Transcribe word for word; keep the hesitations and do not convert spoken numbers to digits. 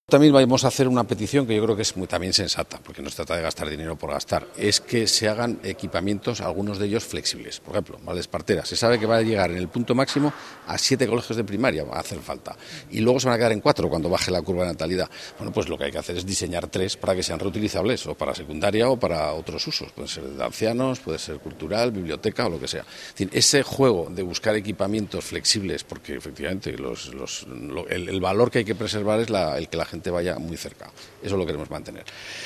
También vamos a hacer una petición que yo creo que es muy también sensata, porque no se trata de gastar dinero por gastar, es que se hagan equipamientos, algunos de ellos flexibles. Por ejemplo, Valdespartera, se sabe que va a llegar en el punto máximo a siete colegios de primaria, va a hacer falta, y luego se van a quedar en cuatro cuando baje la curva de natalidad. Bueno, pues lo que hay que hacer es diseñar tres para que sean reutilizables, o para secundaria o para otros usos, puede ser de ancianos, puede ser cultural, biblioteca o lo que sea. Es decir, ese juego de buscar equipamientos flexibles, porque efectivamente los, los, lo, el, el valor que hay que preservar es la, el que la gente vaya muy cerca. Eso lo queremos mantener.